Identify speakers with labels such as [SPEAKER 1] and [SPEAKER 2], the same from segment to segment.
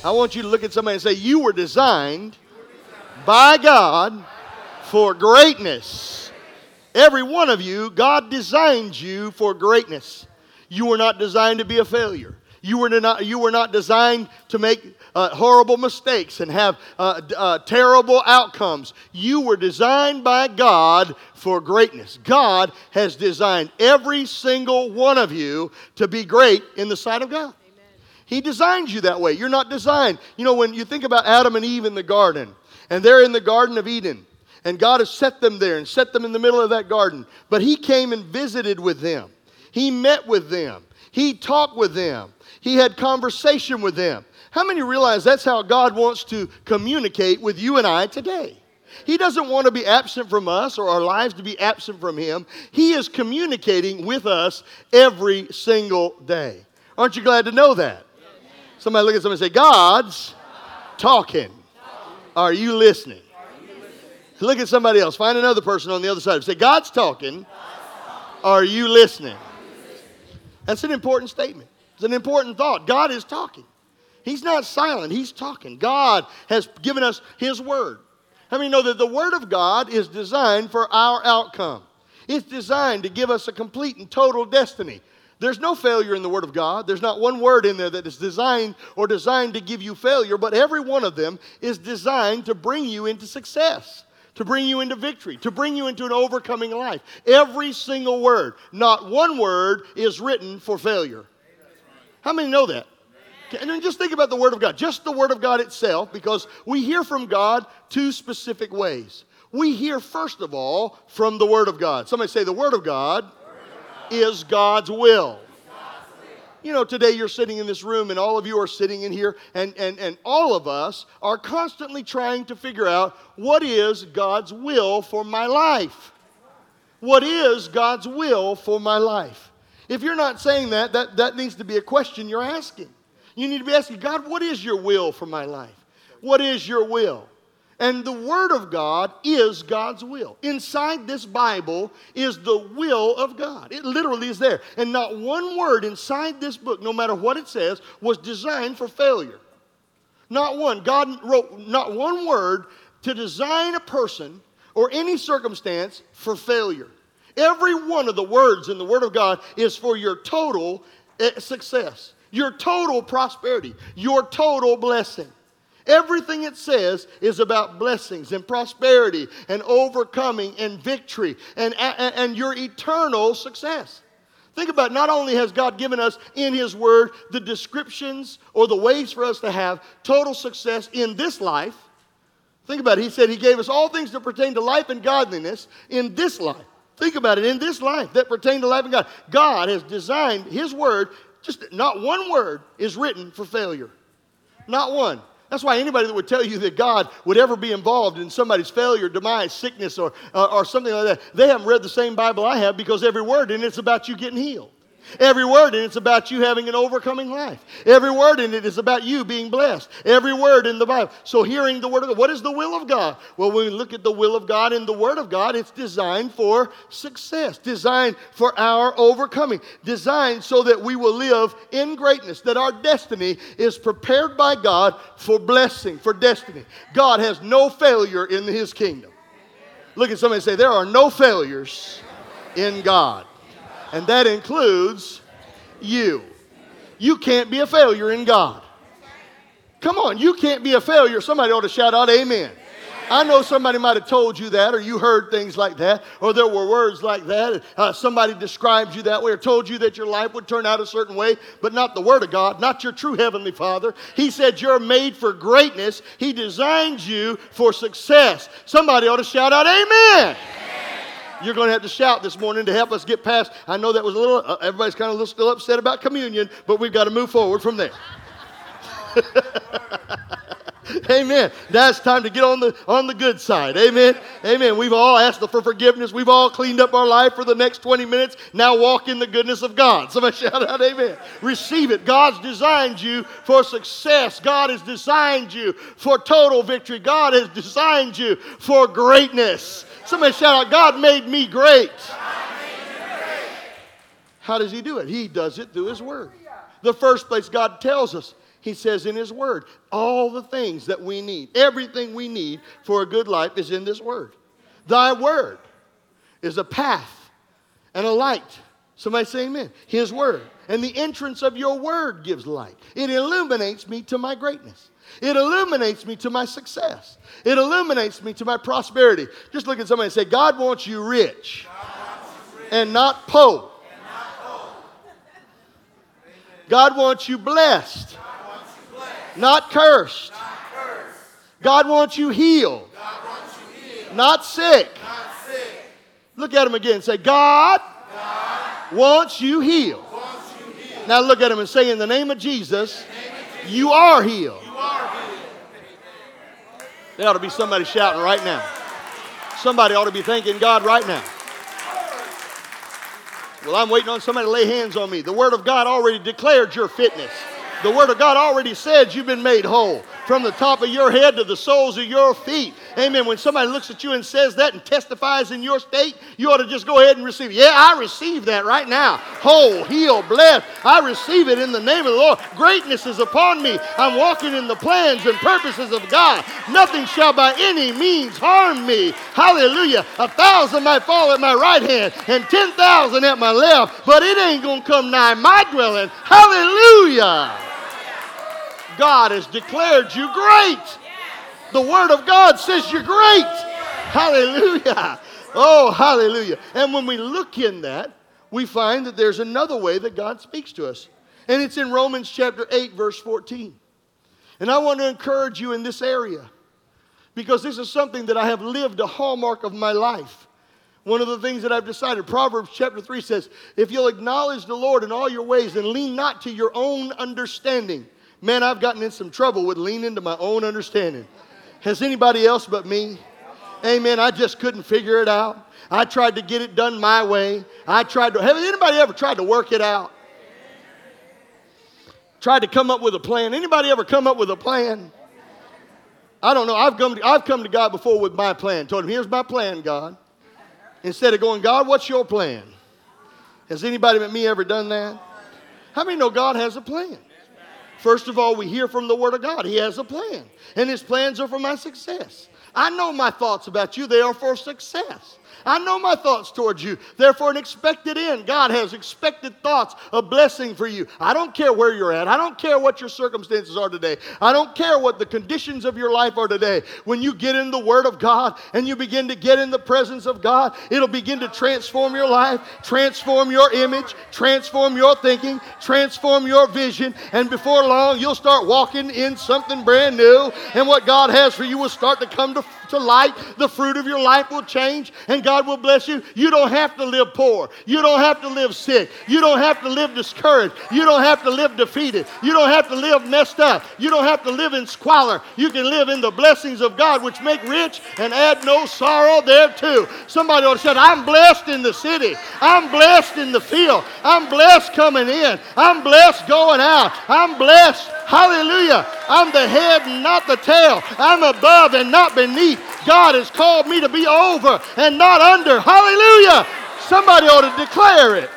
[SPEAKER 1] I want you to look at somebody and say, you were designed by God for greatness. Every one of you, God designed you for greatness. You were not designed to be a failure. You were not designed to make horrible mistakes and have terrible outcomes. You were designed by God for greatness. God has designed every single one of you to be great in the sight of God. Amen. He designed you that way. You're not designed. You know, when you think about Adam and Eve in the garden, and they're in the Garden of Eden, and God has set them there and set them in the middle of that garden. But He came and visited with them. He met with them. He talked with them. He had conversation with them. How many realize that's how God wants to communicate with you and I today? He doesn't want to be absent from us or our lives to be absent from Him. He is communicating with us every single day. Aren't you glad to know that? Somebody look at somebody and say, God's talking. Are you listening? Look at somebody else. Find another person on the other side. Say, God's talking. Are you listening? That's an important statement. It's an important thought. God is talking. He's not silent. He's talking. God has given us His Word. How many know that the Word of God is designed for our outcome? It's designed to give us a complete and total destiny. There's no failure in the Word of God. There's not one word in there that is designed to give you failure, but every one of them is designed to bring you into success, to bring you into victory, to bring you into an overcoming life. Every single word. Not one word is written for failure. How many know that? And then just think about the Word of God. Just the Word of God itself, because we hear from God two specific ways. We hear, first of all, from the Word of God. Somebody say, the Word of God is God's will. You know, today you're sitting in this room and all of you are sitting in here and all of us are constantly trying to figure out what is God's will for my life. What is God's will for my life? If you're not saying that needs to be a question you're asking. You need to be asking, God, what is your will for my life? What is your will? And the Word of God is God's will. Inside this Bible is the will of God. It literally is there. And not one word inside this book, no matter what it says, was designed for failure. Not one. God wrote not one word to design a person or any circumstance for failure. Every one of the words in the Word of God is for your total success, your total prosperity, your total blessing. Everything it says is about blessings and prosperity and overcoming and victory and your eternal success. Think about it. Not only has God given us in His Word the descriptions or the ways for us to have total success in this life. Think about it. He said He gave us all things that pertain to life and godliness in this life. Think about it. In this life that pertain to life and God. God has designed His Word. Just not one word is written for failure. Not one. That's why anybody that would tell you that God would ever be involved in somebody's failure, demise, sickness, or something like that, they haven't read the same Bible I have, because every word in it's about you getting healed. Every word in it's about you having an overcoming life. Every word in it is about you being blessed. Every word in the Bible. So hearing the Word of God. What is the will of God? Well, when we look at the will of God in the Word of God, it's designed for success. Designed for our overcoming. Designed so that we will live in greatness. That our destiny is prepared by God for blessing, for destiny. God has no failure in His kingdom. Look at somebody and say, there are no failures in God. And that includes you. You can't be a failure in God. Come on, you can't be a failure. Somebody ought to shout out amen. I know somebody might have told you that, or you heard things like that, or there were words like that. Somebody described you that way or told you that your life would turn out a certain way, but not the Word of God, not your true Heavenly Father. He said you're made for greatness. He designed you for success. Somebody ought to shout out amen. You're going to have to shout this morning to help us get past. I know that was a little, everybody's kind of still upset about communion, but we've got to move forward from there. Amen. Now it's time to get on the good side. Amen. Amen. We've all asked for forgiveness. We've all cleaned up our life for the next 20 minutes. Now walk in the goodness of God. Somebody shout out amen. Receive it. God's designed you for success. God has designed you for total victory. God has designed you for greatness. Somebody shout out, God made me great. How does He do it? He does it through His Word. The first place God tells us, He says in His Word, all the things that we need, everything we need for a good life is in this Word. Thy Word is a path and a light. Somebody say amen. His Word. And the entrance of your Word gives light. It illuminates me to my greatness. It illuminates me to my success. It illuminates me to my prosperity. Just look at somebody and say, God wants you rich and not poor. God wants you blessed, not cursed. God wants you healed, not sick. Look at him again and say, God wants you healed. Now look at him and say, in the name of Jesus, you are healed. There ought to be somebody shouting right now. Somebody ought to be thanking God right now. Well, I'm waiting on somebody to lay hands on me. The Word of God already declared your fitness. The Word of God already said you've been made whole from the top of your head to the soles of your feet. Amen. When somebody looks at you and says that and testifies in your state, you ought to just go ahead and receive it. Yeah, I receive that right now. Whole, healed, blessed. I receive it in the name of the Lord. Greatness is upon me. I'm walking in the plans and purposes of God. Nothing shall by any means harm me. Hallelujah. 1,000 might fall at my right hand and 10,000 at my left, but it ain't going to come nigh my dwelling. Hallelujah. God has declared you great. The Word of God says you're great. Hallelujah. Oh, hallelujah. And when we look in that, we find that there's another way that God speaks to us. And it's in Romans chapter 8, verse 14. And I want to encourage you in this area, because this is something that I have lived a hallmark of my life. One of the things that I've decided, Proverbs chapter 3 says, if you'll acknowledge the Lord in all your ways and lean not to your own understanding. Man, I've gotten in some trouble with leaning to my own understanding. Has anybody else but me? Amen. I just couldn't figure it out. I tried to get it done my way. Have anybody ever tried to work it out? Tried to come up with a plan. Anybody ever come up with a plan? I don't know. I've come to God before with my plan. Told him, here's my plan, God. Instead of going, God, what's your plan? Has anybody but me ever done that? How many know God has a plan? First of all, we hear from the Word of God. He has a plan. And His plans are for my success. I know my thoughts about you. They are for success. I know my thoughts towards you. They're for an expected end. God has expected thoughts of blessing for you. I don't care where you're at. I don't care what your circumstances are today. I don't care what the conditions of your life are today. When you get in the Word of God and you begin to get in the presence of God, it'll begin to transform your life, transform your image, transform your thinking, transform your vision. And before long, you'll start walking in something brand new. And what God has for you will start to come to light. The fruit of your life will change and God will bless you. You don't have to live poor. You don't have to live sick. You don't have to live discouraged. You don't have to live defeated. You don't have to live messed up. You don't have to live in squalor. You can live in the blessings of God, which make rich and add no sorrow thereto. Somebody ought to say, I'm blessed in the city. I'm blessed in the field. I'm blessed coming in. I'm blessed going out. I'm blessed. Hallelujah. I'm the head and not the tail. I'm above and not beneath. God has called me to be over and not under. Hallelujah. Somebody ought to declare it.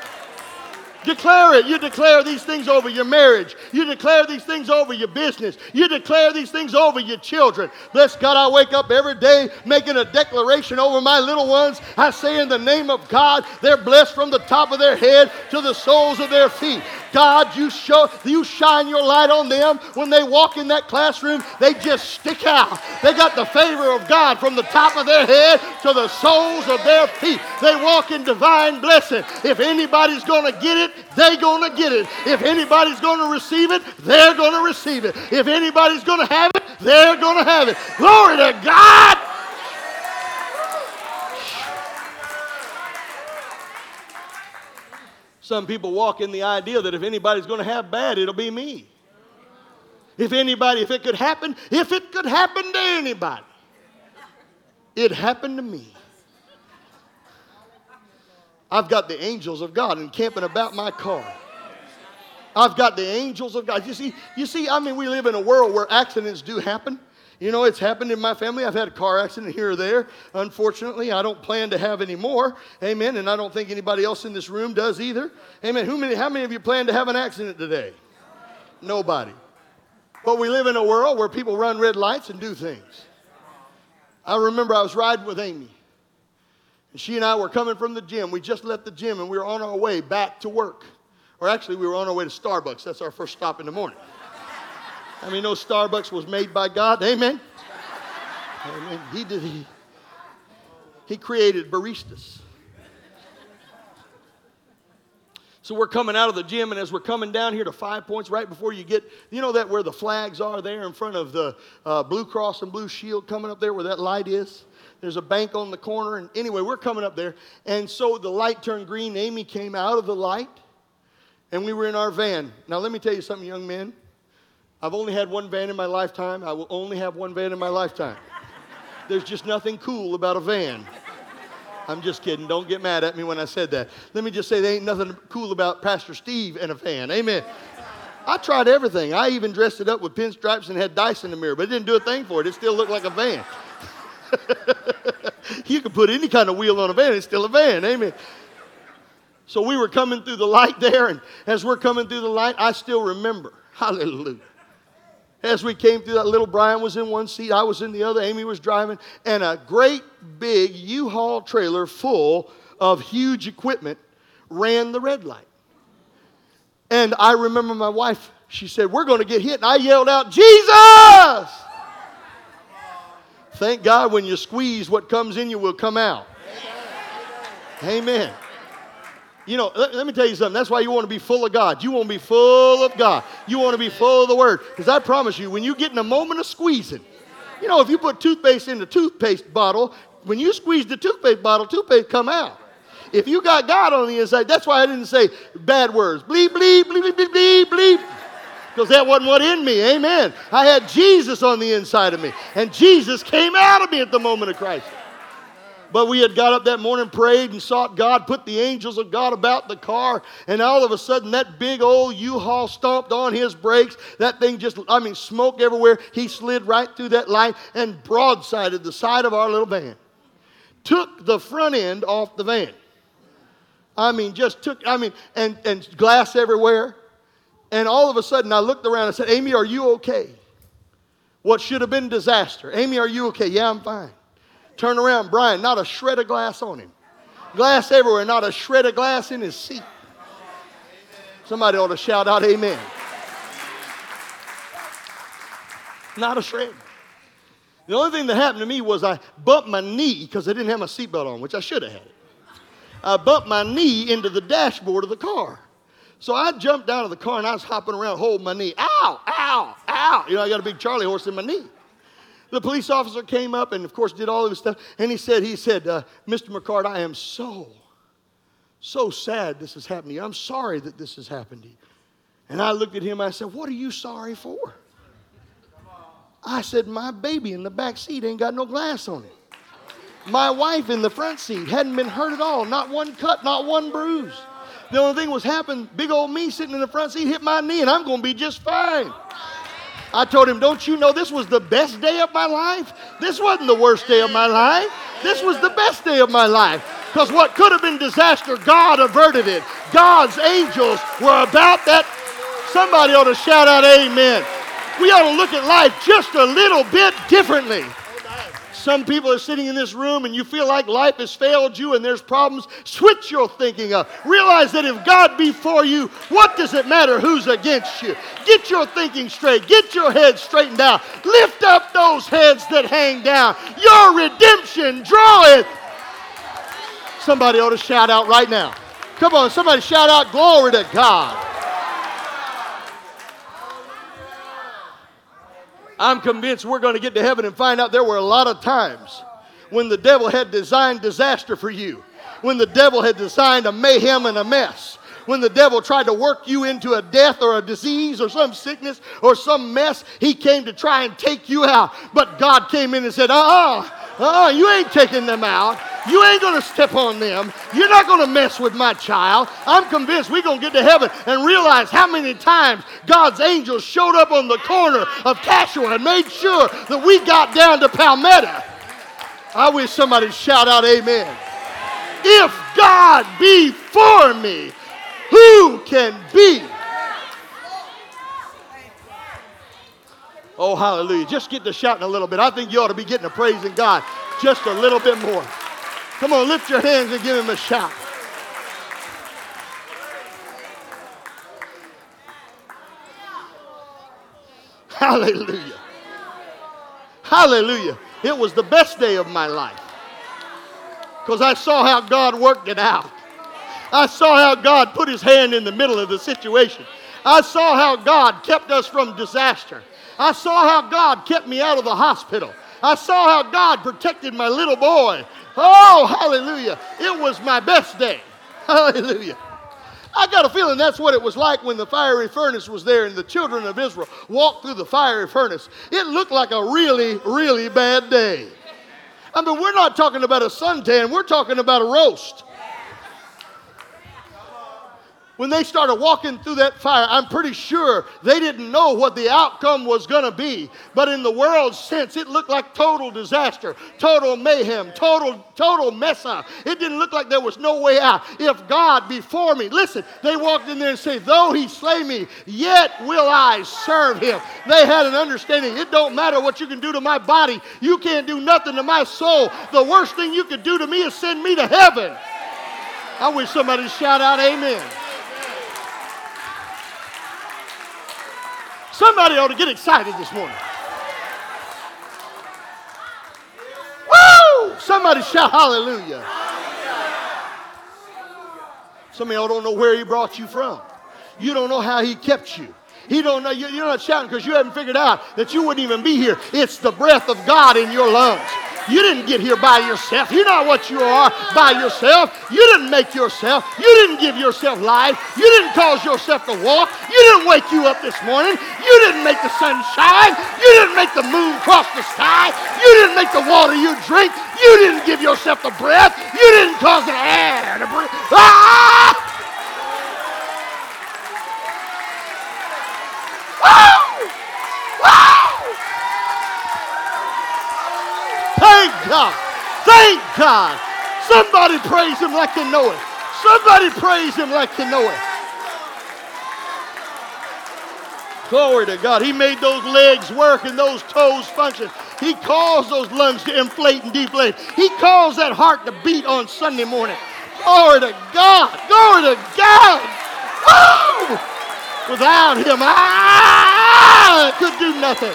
[SPEAKER 1] Declare it. You declare these things over your marriage. You declare these things over your business. You declare these things over your children. Bless God, I wake up every day making a declaration over my little ones. I say in the name of God, they're blessed from the top of their head to the soles of their feet. God, you shine your light on them. When they walk in that classroom, they just stick out. They got the favor of God from the top of their head to the soles of their feet. They walk in divine blessing. If anybody's going to get it, they're going to get it. If anybody's going to receive it, they're going to receive it. If anybody's going to have it, they're going to have it. Glory to God. Some people walk in the idea that if anybody's going to have bad, it'll be me. If it could happen to anybody, it happened to me. I've got the angels of God encamping about my car. I've got the angels of God. You see, I mean, we live in a world where accidents do happen. You know, it's happened in my family. I've had a car accident here or there. Unfortunately, I don't plan to have any more. Amen. And I don't think anybody else in this room does either. Amen. How many of you plan to have an accident today? Nobody. But we live in a world where people run red lights and do things. I remember I was riding with Amy. And she and I were coming from the gym. We just left the gym and we were on our way back to work. Or actually, we were on our way to Starbucks. That's our first stop in the morning. I mean, no, Starbucks was made by God. Amen. Amen. He created baristas. So we're coming out of the gym, and as we're coming down here to 5 Points, right before you get, you know that where the flags are there in front of the Blue Cross and Blue Shield coming up there where that light is? There's a bank on the corner, and anyway, we're coming up there. And so the light turned green. Amy came out of the light, and we were in our van. Now, let me tell you something, young men. I've only had one van in my lifetime. I will only have one van in my lifetime. There's just nothing cool about a van. I'm just kidding. Don't get mad at me when I said that. Let me just say there ain't nothing cool about Pastor Steve and a van. Amen. I tried everything. I even dressed it up with pinstripes and had dice in the mirror, but it didn't do a thing for it. It still looked like a van. You can put any kind of wheel on a van. It's still a van. Amen. So we were coming through the light there, and as we're coming through the light, I still remember. Hallelujah. As we came through that, little Brian was in one seat, I was in the other, Amy was driving, and a great big U-Haul trailer full of huge equipment ran the red light. And I remember my wife, she said, "We're going to get hit." And I yelled out, "Jesus!" Thank God when you squeeze, what comes in you will come out. Amen. You know, let me tell you something. That's why you want to be full of God. You want to be full of God. You want to be full of the Word. Because I promise you, when you get in a moment of squeezing, you know, if you put toothpaste in the toothpaste bottle, when you squeeze the toothpaste bottle, toothpaste come out. If you got God on the inside, that's why I didn't say bad words. Bleep, bleep, bleep, bleep, bleep, bleep. Because that wasn't what in me. Amen. I had Jesus on the inside of me. And Jesus came out of me at the moment of Christ. But we had got up that morning, prayed and sought God, put the angels of God about the car, and all of a sudden that big old U-Haul stomped on his brakes. That thing just, smoke everywhere. He slid right through that light and broadsided the side of our little van. Took the front end off the van. And glass everywhere. And all of a sudden I looked around and said, "Amy, are you okay?" What should have been disaster. "Amy, are you okay?" "Yeah, I'm fine." Turn around, Brian, not a shred of glass on him. Glass everywhere, not a shred of glass in his seat. Somebody ought to shout out amen. Not a shred. The only thing that happened to me was I bumped my knee because I didn't have my seatbelt on, which I should have had it. I bumped my knee into the dashboard of the car. So I jumped out of the car and I was hopping around holding my knee. Ow, ow, ow. You know, I got a big Charlie horse in my knee. The police officer came up and, of course, did all of his stuff. And he said, "Mr. McCart, I am so sad this has happened to you. I'm sorry that this has happened to you." And I looked at him and I said, "What are you sorry for?" I said, "My baby in the back seat ain't got no glass on it. My wife in the front seat hadn't been hurt at all. Not one cut, not one bruise. The only thing was happened, big old me sitting in the front seat hit my knee and I'm going to be just fine." I told him, "Don't you know this was the best day of my life? This wasn't the worst day of my life. This was the best day of my life. Because what could have been disaster, God averted it. God's angels were about that." Somebody ought to shout out amen. We ought to look at life just a little bit differently. Some people are sitting in this room and you feel like life has failed you and there's problems. Switch your thinking up. Realize that if God be for you, what does it matter who's against you? Get your thinking straight. Get your head straightened out. Lift up those heads that hang down. Your redemption draweth. Somebody ought to shout out right now. Come on, somebody shout out glory to God. I'm convinced we're going to get to heaven and find out there were a lot of times when the devil had designed disaster for you, when the devil had designed a mayhem and a mess, when the devil tried to work you into a death or a disease or some sickness or some mess. He came to try and take you out, but God came in and said, you ain't taking them out. You ain't going to step on them. You're not going to mess with my child. I'm convinced we're going to get to heaven and realize how many times God's angels showed up on the corner of Cashua and made sure that we got down to Palmetto. I wish somebody shout out amen. If God be for me, who can be? Oh, hallelujah. Just get to shouting a little bit. I think you ought to be getting to praising God just a little bit more. Come on, lift your hands and give him a shout. Hallelujah. Hallelujah. It was the best day of my life because I saw how God worked it out. I saw how God put his hand in the middle of the situation. I saw how God kept us from disaster. I saw how God kept me out of the hospital. I saw how God protected my little boy. Oh, hallelujah. It was my best day. Hallelujah. I got a feeling that's what it was like when the fiery furnace was there and the children of Israel walked through the fiery furnace. It looked like a really, really bad day. I mean, we're not talking about a suntan. We're talking about a roast. When they started walking through that fire, I'm pretty sure they didn't know what the outcome was going to be. But in the world's sense, it looked like total disaster, total mayhem, total mess up. It didn't look like there was no way out. If God before me, listen, they walked in there and said, though he slay me, yet will I serve him. They had an understanding. It don't matter what you can do to my body. You can't do nothing to my soul. The worst thing you could do to me is send me to heaven. I wish somebody would shout out amen. Somebody ought to get excited this morning. Woo! Somebody shout hallelujah. Some of y'all don't know where he brought you from. You don't know how he kept you. He don't know. You're not shouting because you haven't figured out that you wouldn't even be here. It's the breath of God in your lungs. You didn't get here by yourself. You're not what you are by yourself. You didn't make yourself. You didn't give yourself life. You didn't cause yourself to walk. You didn't wake you up this morning. You didn't make the sun shine. You didn't make the moon cross the sky. You didn't make the water you drink. You didn't give yourself the breath. You didn't cause the air to breathe. Ah! Woo! Woo! Thank God. Thank God. Somebody praise him like you know it. Somebody praise him like you know it. Glory to God. He made those legs work and those toes function. He caused those lungs to inflate and deflate. He caused that heart to beat on Sunday morning. Glory to God. Glory to God. Woo! Without him, I could do nothing.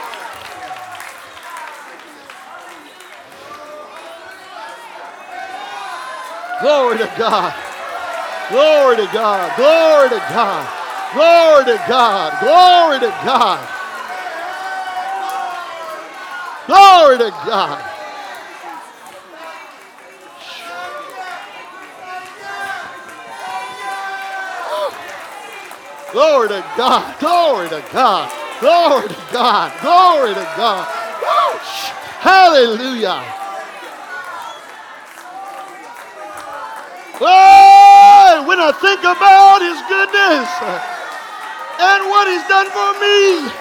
[SPEAKER 1] Glory to God. Glory to God. Glory to God. Glory to God. Glory to God. Glory to God. Glory to God. Glory to God. Glory to God. Glory to God. Woo! Hallelujah. Oh, when I think about his goodness and what he's done for me.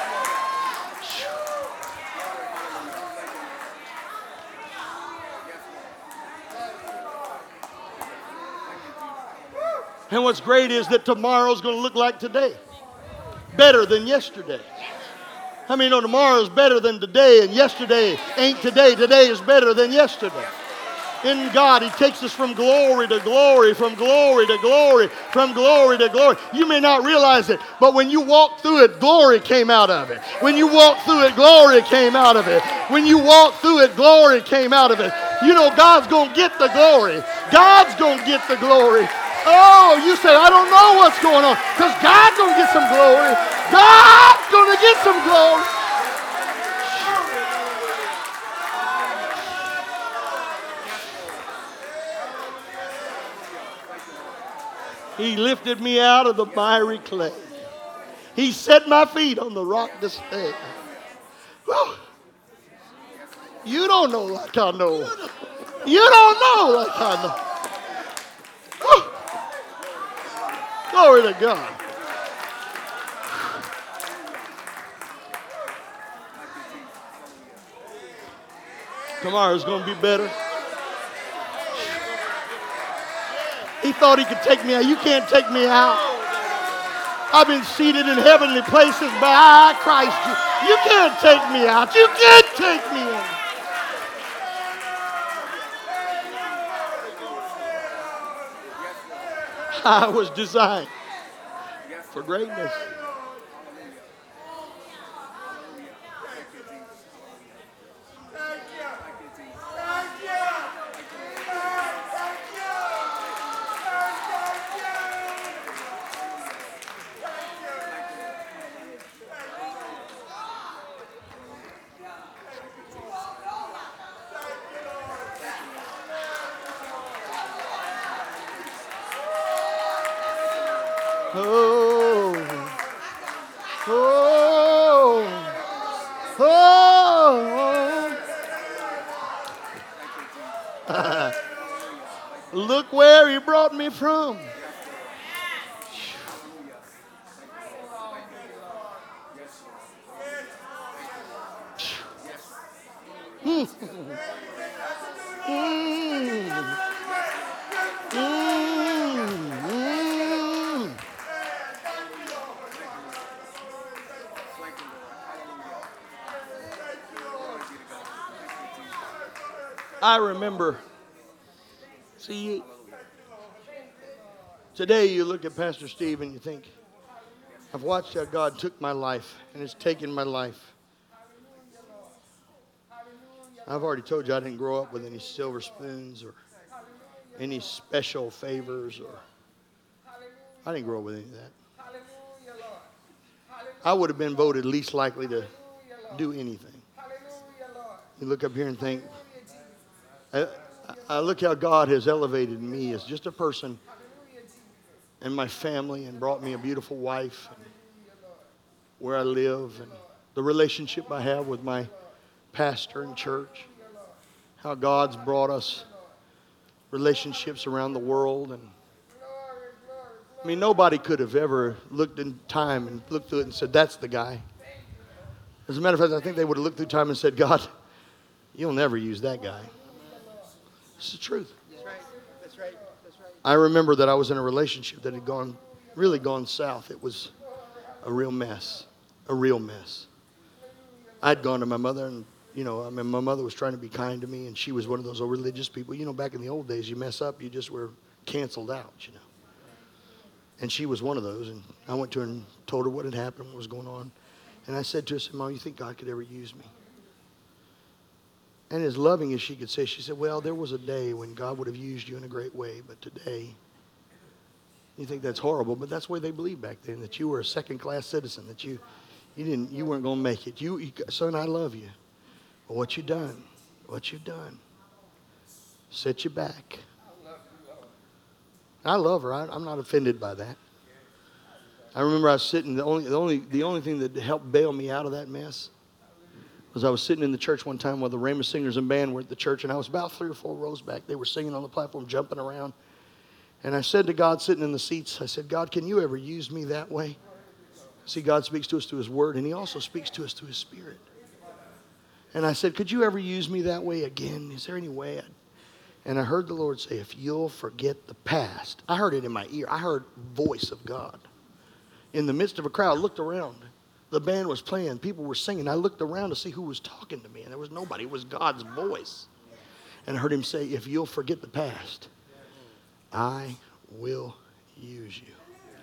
[SPEAKER 1] And what's great is that tomorrow's going to look like today. Better than yesterday. How many know tomorrow is better than today and yesterday ain't today? Today is better than yesterday. In God, he takes us from glory to glory, from glory to glory, from glory to glory. You may not realize it, but when you walk through it, glory came out of it. When you walk through it, glory came out of it. When you walk through it, glory came out of it. You know, God's going to get the glory. God's going to get the glory. Oh, you say, I don't know what's going on, because God's going to get some glory. God's going to get some glory. He lifted me out of the miry clay. He set my feet on the rock to stay. Whew. You don't know like I know. You don't know like I know. Whew. Glory to God. Tomorrow's going to be better. He thought he could take me out. You can't take me out. I've been seated in heavenly places by Christ. You can't take me out. You can't take me in. I was designed for greatness. Oh, oh, oh. Look where he brought me from. Mm. Mm. Mm. I remember, see, today you look at Pastor Steve and you think, I've watched how God took my life and has taken my life. I've already told you I didn't grow up with any silver spoons or any special favors, or I didn't grow up with any of that. I would have been voted least likely to do anything. You look up here and think, I look how God has elevated me as just a person and my family and brought me a beautiful wife, and where I live and the relationship I have with my pastor and church, how God's brought us relationships around the world. And I mean, nobody could have ever looked in time and looked through it and said, that's the guy. As a matter of fact, I think they would have looked through time and said, God, you'll never use that guy. It's the truth. That's right. That's right. That's right. I remember that I was in a relationship that had really gone south. It was a real mess. A real mess. I'd gone to my mother, and my mother was trying to be kind to me, and she was one of those old religious people. Back in the old days, you mess up, you just were canceled out, And she was one of those, and I went to her and told her what had happened, what was going on. And I said to her, Mom, you think God could ever use me? And as loving as she could say, she said, well, there was a day when God would have used you in a great way, but today, you think that's horrible, but that's the way they believed back then, that you were a second-class citizen, that you weren't going to make it. Son, I love you. But what you've done set you back. I love her. I'm not offended by that. I remember I was sitting, the only thing that helped bail me out of that mess was I was sitting in the church one time while the Rhema Singers and band were at the church, and I was about 3 or 4 rows back. They were singing on the platform, jumping around. And I said to God, sitting in the seats, I said, God, can you ever use me that way? See, God speaks to us through His Word, and He also speaks to us through His Spirit. And I said, could you ever use me that way again? Is there any way? And I heard the Lord say, if you'll forget the past. I heard it in my ear. I heard the voice of God. In the midst of a crowd, looked around. The band was playing. People were singing. I looked around to see who was talking to me, and there was nobody. It was God's voice. And I heard Him say, if you'll forget the past, I will use you.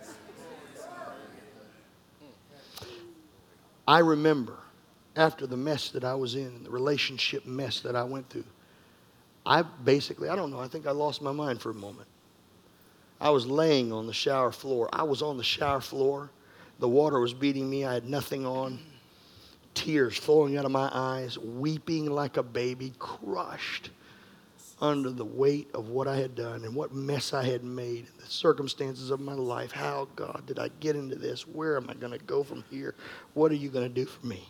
[SPEAKER 1] I remember after the mess that I was in, and the relationship mess that I went through, I don't know, I think I lost my mind for a moment. I was laying on the shower floor. I was on the shower floor. The water was beating me. I had nothing on. Tears flowing out of my eyes, weeping like a baby, crushed under the weight of what I had done and what mess I had made, and the circumstances of my life. How, God, did I get into this? Where am I going to go from here? What are you going to do for me?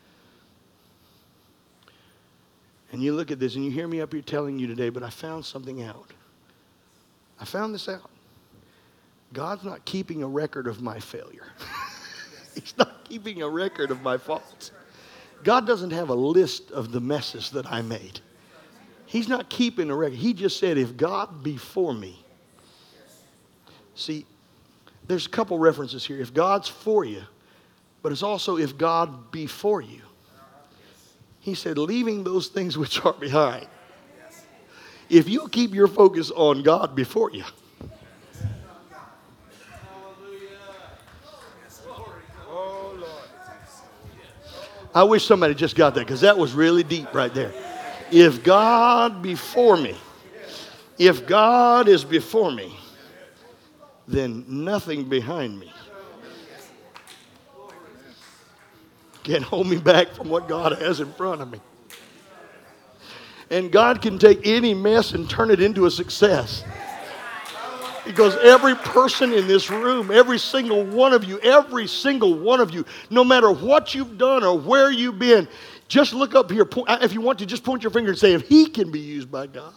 [SPEAKER 1] And you look at this and you hear me up here telling you today, but I found something out. I found this out. God's not keeping a record of my failure. He's not keeping a record of my faults. God doesn't have a list of the messes that I made. He's not keeping a record. He just said, if God be for me. See, There's a couple references here. If God's for you, but it's also if God be for you. He said, leaving those things which are behind. If you keep your focus on God before you, I wish somebody just got that, because that was really deep right there. If God before me, if God is before me, then nothing behind me can hold me back from what God has in front of me. And God can take any mess and turn it into a success. Because every person in this room, every single one of you, no matter what you've done or where you've been, just look up here. If you want to, just point your finger and say, if he can be used by God,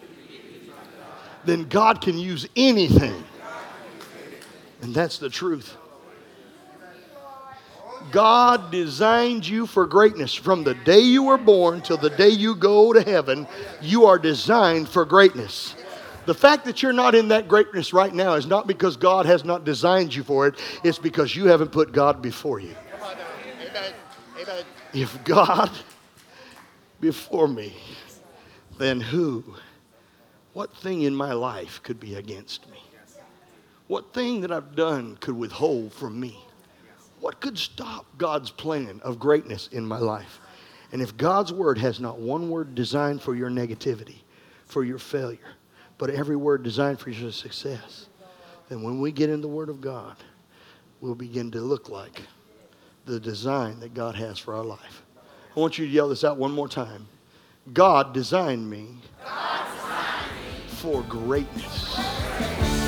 [SPEAKER 1] then God can use anything. And that's the truth. God designed you for greatness. From the day you were born till the day you go to heaven, you are designed for greatness. The fact that you're not in that greatness right now is not because God has not designed you for it. It's because you haven't put God before you. Amen. Amen. If God before me, then what thing in my life could be against me? What thing that I've done could withhold from me? What could stop God's plan of greatness in my life? And if God's word has not one word designed for your negativity, for your failure, but every word designed for your success, then when we get in the word of God, we'll begin to look like the design that God has for our life. I want you to yell this out one more time. God designed me for greatness.